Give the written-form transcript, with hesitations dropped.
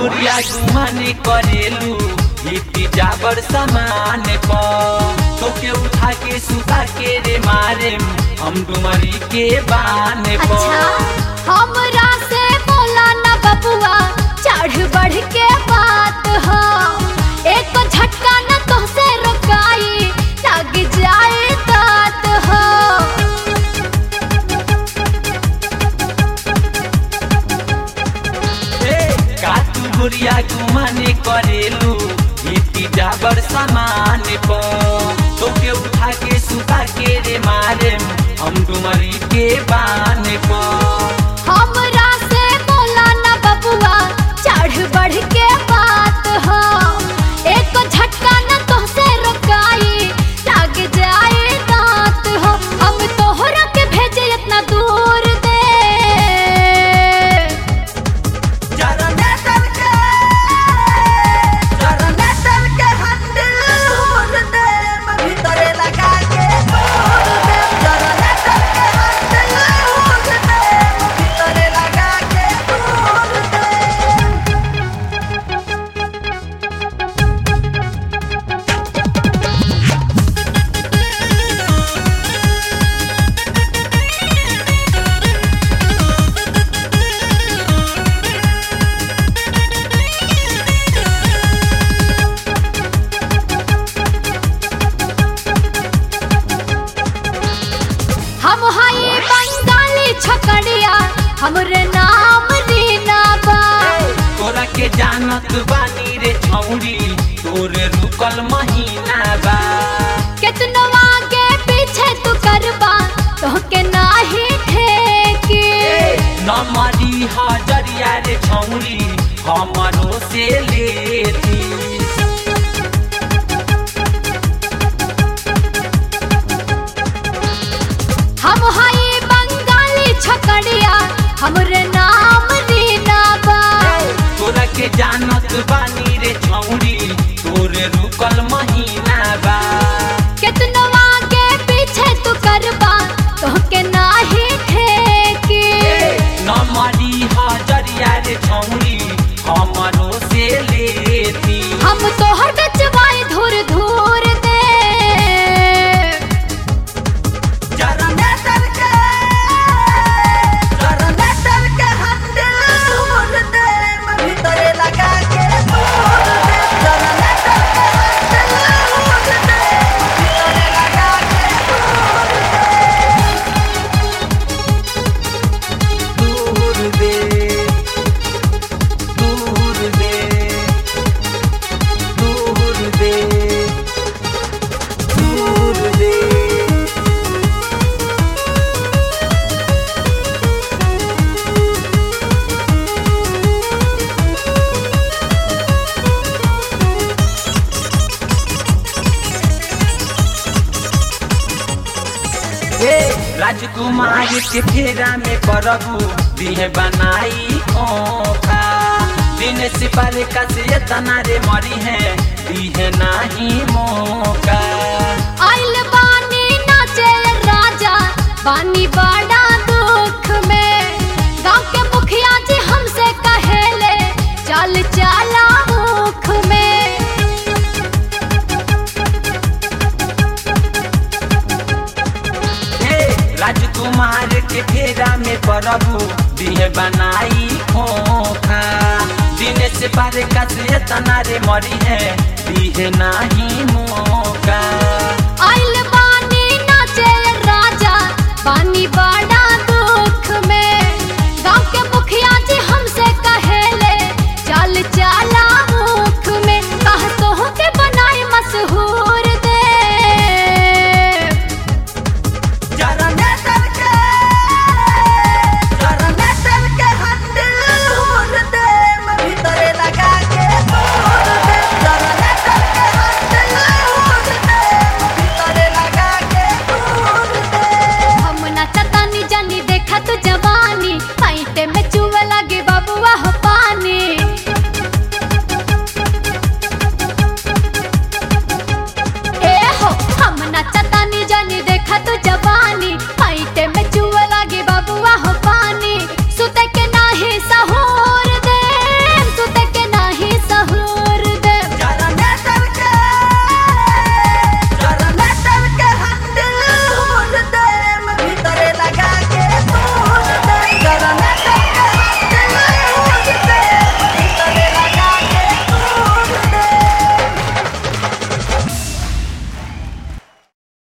गुड़िया गुमाने करेलू इतनी जाबर सामान तो के उठा के सुता के रे मारे हम डुमरी के बाने अच्छा हमरा से बोला ना बबुआ चढ़ बढ़ के बात हो एक झटका न तो से रोकाई लग जाए दांत हो गुड़िया गुमाने करेलू इतनी जाबर सामान तो के उठा के सुता के रे मारे हम डुमरी के बाने हमरा से बोला ना बबुआ चढ़ बढ़ के बात हो एक झटका न तो से रोकाई लग जाए दांत हो हम तोहरा के भेजे इतना दूर दे हमरे नाम रीना बा तोरा के जानत बानी रे छौरी तोरे रुकल महीना बा कितनो आगे पीछे तू करबा तोहके नाही ठेकी नमरी हजरिया रे छौरी हमरो से लेती हम हाई बंगाली छकड़िया हमरे नाम रीना बा तोरा के जानत बानी रे छौरी तोरे रुकल महीना बा कितनो आगे पीछे तू करबा तोहके नाही ठेकी नमरी हजरिया रे छौरी हमरो से लेती हम तोहर बेचवाई धूर धूर दे राजकुमार के फेरा में करबू दिहे बनाई खोखा दिन से पारे का से तना रे मरी है दिहे नाही मौका आइल बानी नाचे राजा बानी बड़ा दुख में गांव के मुखिया जी हमसे कहेले चल चला मुख में राजकुमार के फेरा में प्रभु दिहे बनाई खोखा दिन से पारे का से तना रे मरी है दिहे नाही मौका आइल बानी नाचे राजा बानी बड़ा दुख में गांव के मुखिया जी हमसे कहेले चल चला मुख में कह तो के बनाए मशहूर दे हम नाचतानी जानी देखा तो जवान